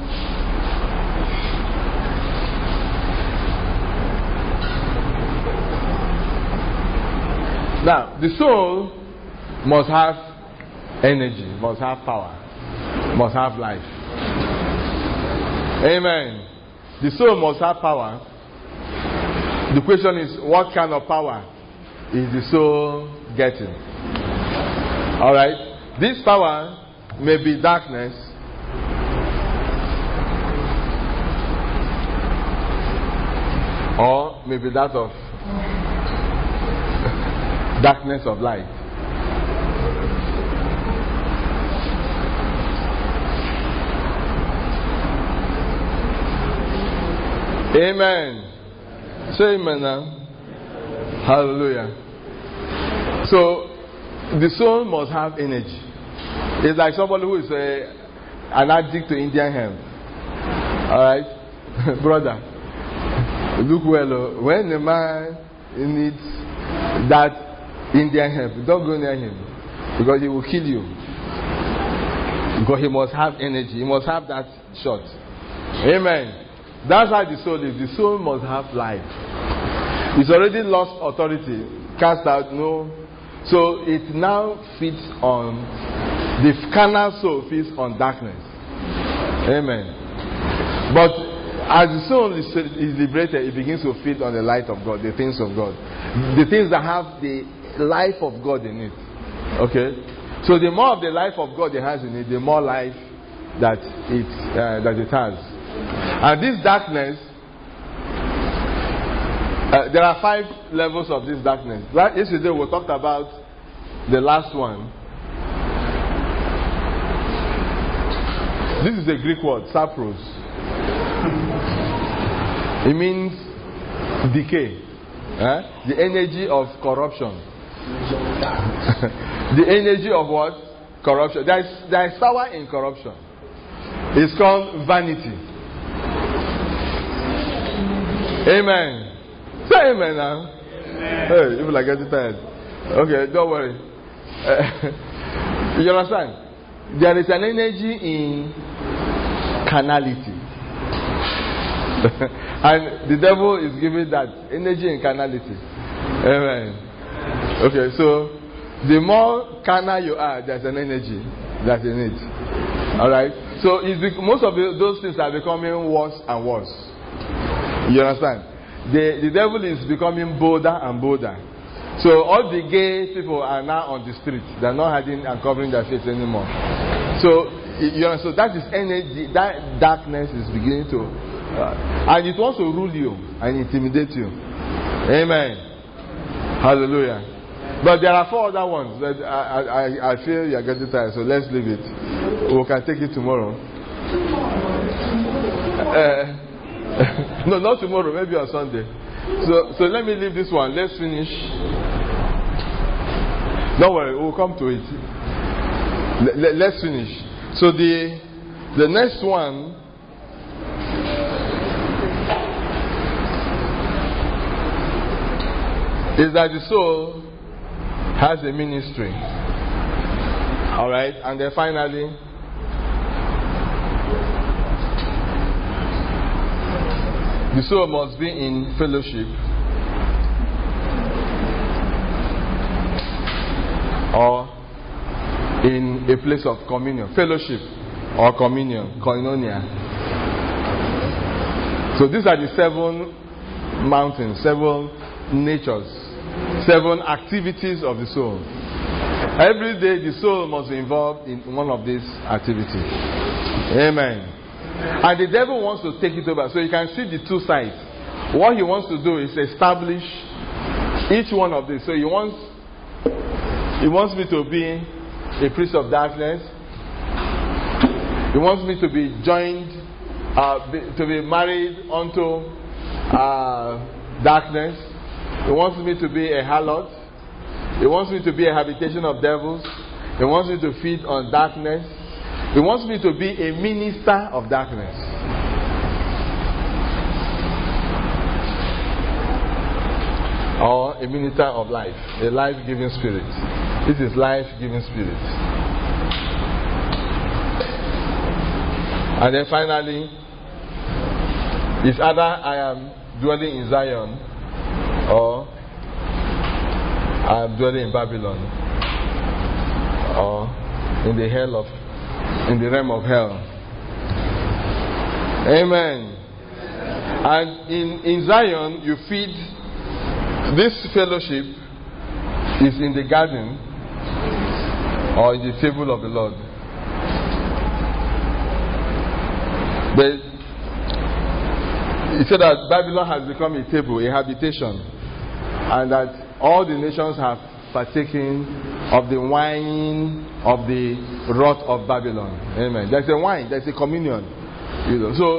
Now, the soul must have energy, must have power, must have life. Amen. The soul must have power. The question is, what kind of power is the soul getting? Alright? This power may be darkness, or maybe that of darkness of light. Amen. Say amen now. Hallelujah. So the soul must have energy. It's like somebody who is an addict to Indian hemp. Alright? Brother, look well. When a man needs that Indian hemp, don't go near him, because he will kill you. Because he must have energy. He must have that shot. Amen. That's how the soul is. The soul must have life. It's already lost authority. Cast out, no. So it now feeds on, the carnal soul feeds on darkness. Amen. But as the soul is liberated, it begins to feed on the light of God, the things of God. The things that have the life of God in it. Okay? So the more of the life of God it has in it, the more life that it has. And this darkness, there are 5 levels of this darkness. Yesterday we talked about the last one. This is a Greek word, sapros. It means decay. The energy of corruption. The energy of what? Corruption. There is power in corruption. It's called vanity. Amen. Say amen now. Amen. Hey, people are getting tired. Okay, don't worry. You understand? There is an energy in carnality. And the devil is giving that energy in carnality. Amen. Okay, so the more carnal you are, there's an energy that's in it. Alright? So most of those things are becoming worse and worse. You understand? The devil is becoming bolder and bolder. So all the gay people are now on the street. They're not hiding and covering their face anymore. So that is energy. That darkness is beginning to, and it wants to rule you and intimidate you. Amen. Hallelujah. But there are 4 other ones that I feel you are getting tired. So let's leave it. We can take it tomorrow. No, not tomorrow. Maybe on Sunday. So let me leave this one. Let's finish. Don't worry, we'll come to it. Let's finish. So the next one is that the soul has a ministry. Alright, and then finally, the soul must be in fellowship or in a place of communion. Fellowship or communion, koinonia. So these are the 7 mountains, 7 natures, 7 activities of the soul. Every day the soul must be involved in one of these activities. Amen. And the devil wants to take it over. So you can see the 2 sides. What he wants to do is establish each one of these. So he wants me to be a priest of darkness. He wants me to be joined, to be married unto darkness. He wants me to be a harlot. He wants me to be a habitation of devils. He wants me to feed on darkness. He wants me to be a minister of darkness. Or a minister of life. A life-giving spirit. This is life-giving spirit. And then finally, it's either I am dwelling in Zion or I am dwelling in Babylon or in the realm of hell. Amen. And in Zion, you feed. This fellowship is in the garden or in the table of the Lord. But he said that Babylon has become a table, a habitation, and that all the nations have partaken of the wine of the wrath of Babylon. Amen. There's a wine, there's a communion. So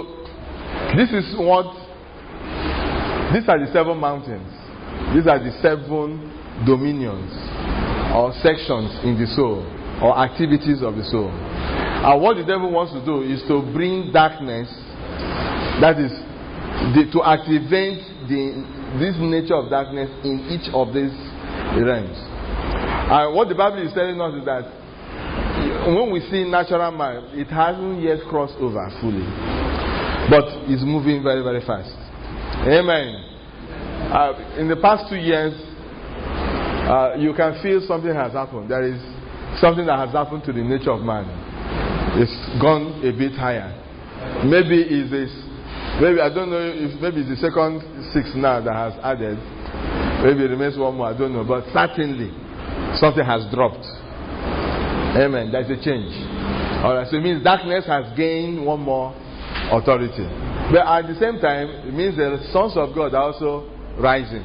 these are the 7 mountains. These are the 7 dominions or sections in the soul or activities of the soul. And what the devil wants to do is to bring darkness, that is, to activate this nature of darkness in each of these realms. And what the Bible is telling us is that when we see natural man, it hasn't yet crossed over fully, but it's moving very, very fast. Amen. In the past 2 years, you can feel something has happened. There is something that has happened to the nature of man. It's gone a bit higher. Maybe I don't know if maybe it's the second 6 now that has added. Maybe it remains one more, I don't know. But certainly, something has dropped. Amen. There's a change. Alright, so it means darkness has gained one more authority. But at the same time, it means the sons of God are also rising.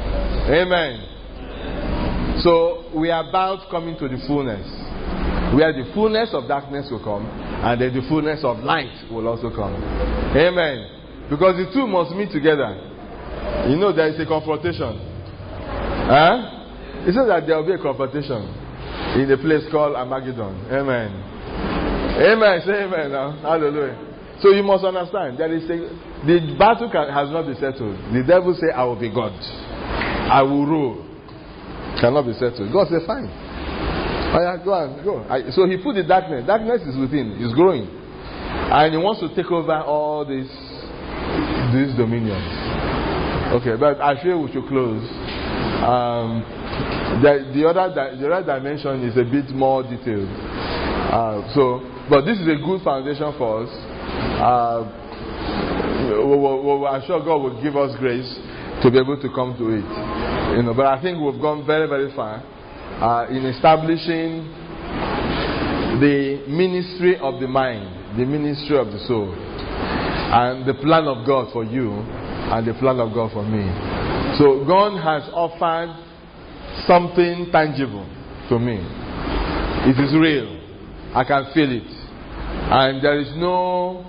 Amen. So we are about coming to the fullness, where the fullness of darkness will come, and then the fullness of light will also come. Amen. Because the two must meet together. You know, there is a confrontation. It says that there will be a confrontation in a place called Armageddon. Amen. Amen. Say amen now. Hallelujah. So you must understand, the battle has not been settled. The devil say, I will be God. I will rule. Cannot be settled. God say, fine. Oh yeah, go on, go. So he put the darkness. Darkness is within. It's growing. And he wants to take over all these dominions. Okay, but I feel we should close. The other dimension is a bit more detailed. But this is a good foundation for us. I'm sure God will give us grace to be able to come to it. But I think we've gone very, very far in establishing the ministry of the mind, the ministry of the soul, and the plan of God for you and the plan of God for me. So God has offered something tangible to me. It is real. I can feel it. And there is no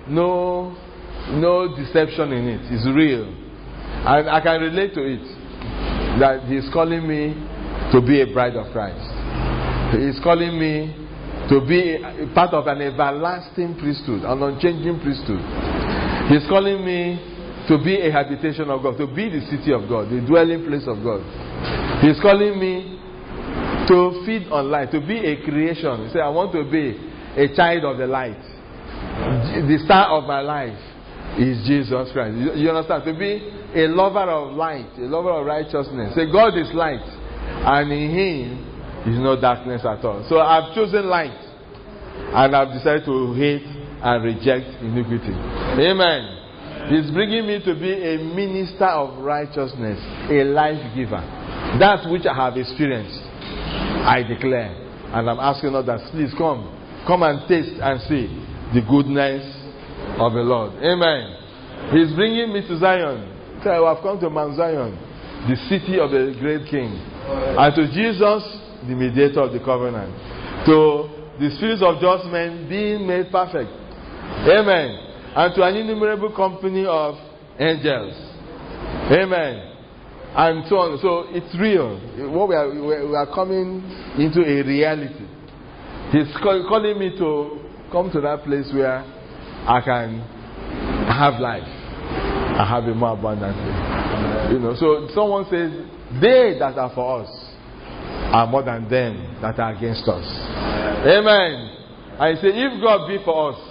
deception in it. It's real. And I can relate to it. That He's calling me to be a bride of Christ. He's calling me to be a part of an everlasting priesthood, an unchanging priesthood. He's calling me to be a habitation of God, to be the city of God, the dwelling place of God. He's calling me to feed on light, to be a creation. He said, I want to be a child of the light. The star of my life is Jesus Christ. You understand? To be a lover of light, a lover of righteousness. Say, God is light, and in Him is no darkness at all. So I've chosen light, and I've decided to hate and reject iniquity. Amen. He's bringing me to be a minister of righteousness, a life giver. That which I have experienced, I declare. And I'm asking others, please come and taste and see the goodness of the Lord. Amen. He's bringing me to Zion. So I have come to Mount Zion, the city of the great King. And to Jesus, the mediator of the covenant. To the spirits of just men being made perfect. Amen. And to an innumerable company of angels. Amen. And so on. So it's real. What we are coming into a reality. He's calling me to come to that place where I can have life. I have it more abundantly. So someone says, they that are for us are more than them that are against us. Amen. I say, if God be for us,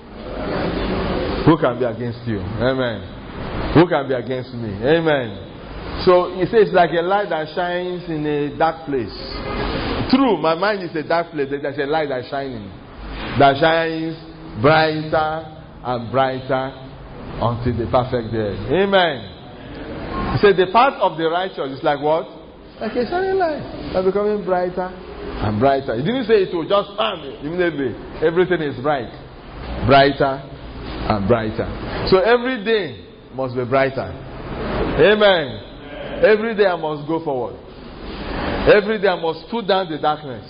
who can be against you? Amen. Who can be against me? Amen. So he says, like a light that shines in a dark place. True, my mind is a dark place. There's a light that's shining. That shines brighter and brighter until the perfect day. Amen. He said, the path of the righteous is like what? Like a shining light. That's becoming brighter and brighter. He didn't say it will just immediately. Everything is bright. Brighter and brighter. So every day must be brighter. Amen. Every day I must go forward. Every day I must put down the darkness.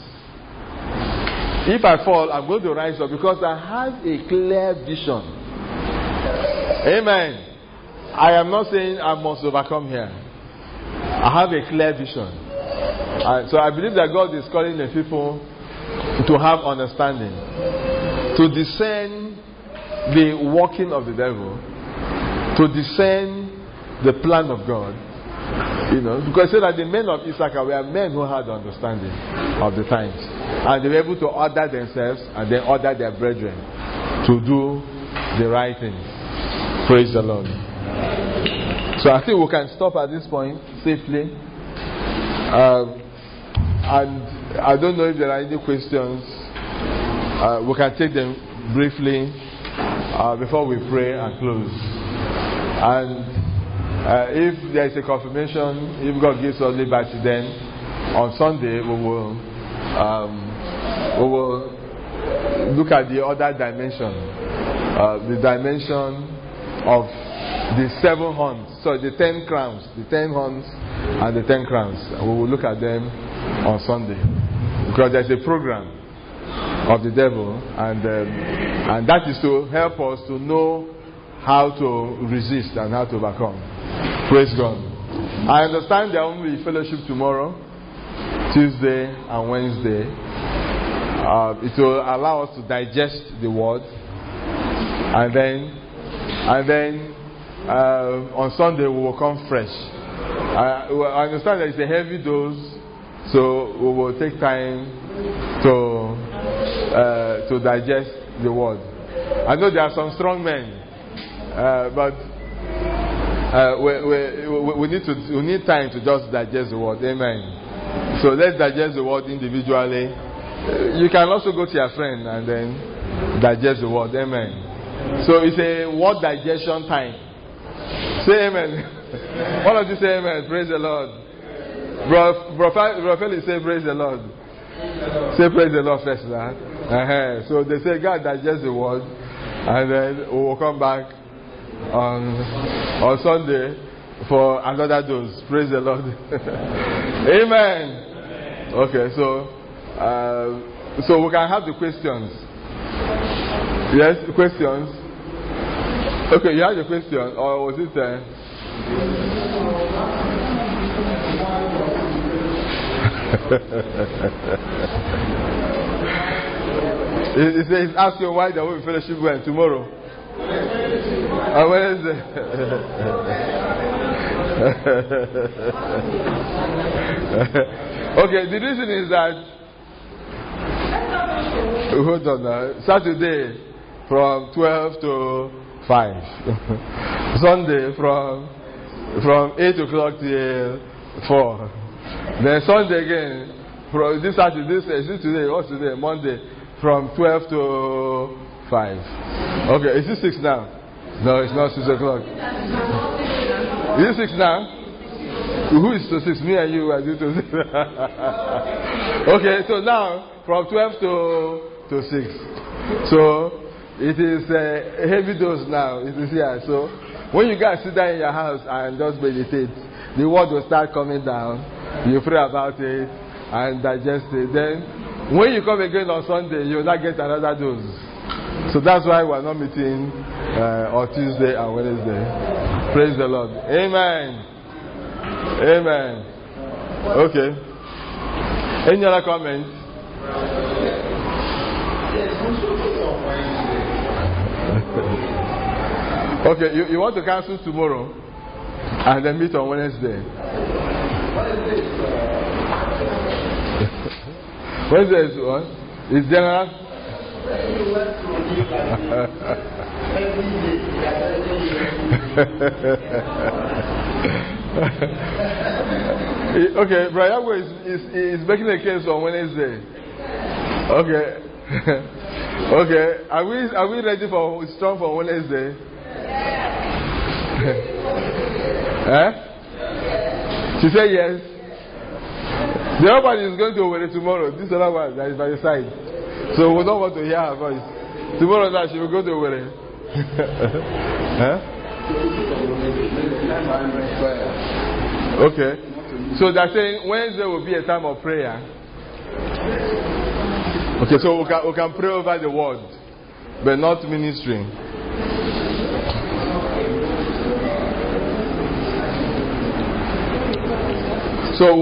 If I fall, I'm going to rise up because I have a clear vision. Amen. I am not saying I must overcome here. I have a clear vision. So I believe that God is calling the people to have understanding, to discern the working of the devil, to discern the plan of God. Because he said that the men of Issachar were men who had understanding of the times, and they were able to order themselves and then order their brethren to do the right thing. Praise the Lord. So I think we can stop at this point safely. And I don't know if there are any questions. We can take them briefly before we pray and close. And if there is a confirmation, if God gives us liberty, then on Sunday we will look at the other dimension, the dimension of the 7 horns. So the 10 crowns, the 10 horns and the 10 crowns. We will look at them on Sunday, because there's a program of the devil, and that is to help us to know how to resist and how to overcome. Praise God. I understand there will be fellowship tomorrow, Tuesday and Wednesday. It will allow us to digest the word, and then on Sunday we will come fresh. I understand that it's a heavy dose, so we will take time to digest the word. I know there are some strong men, but we need time to just digest the word. Amen. So let's digest the word individually. You can also go to your friend and then digest the word. Amen. So it's a word digestion time. Say amen. Why don't you say amen? Praise the Lord. Bro Felix, say praise the Lord. Say praise the Lord first. So they say God digest the word, and then we will come back on Sunday for another dose. Praise the Lord. Amen. Okay, so we can have the questions. Yes, questions. Okay, you have the question, or was it? He says, ask you why there will be fellowship when tomorrow. Wednesday. Okay, the reason is that hold on now. Saturday from 12 to 5. Sunday from 8 o'clock till 4. Then Sunday again from this Saturday. This is today. What's today? Monday from 12 to 5. Okay, is it 6 now? No, it's not 6 o'clock. Is it 6 now? Who is to 6? Me and you are due to 6. Okay, so now from 12 to 6. So it is a heavy dose now. It is here. So when you guys sit down in your house and just meditate, the word will start coming down. You pray about it and digest it. Then when you come again on Sunday, you will not get another dose. So that's why we are not meeting on Tuesday and Wednesday. Praise the Lord. Amen. Amen. Okay. Any other comments? Okay, you want to cancel tomorrow and then meet on Wednesday. Wednesday is what? Is general? Okay, Brian is making a case on Wednesday. Okay. Okay, are we ready for strong for Wednesday? She said yes. The other one is going to Owerri tomorrow. This other one that is by the side. So we don't want to hear her voice. Tomorrow night she will go to Owerri. Okay. So they're saying Wednesday will be a time of prayer. Okay, so we can pray over the word, but not ministering.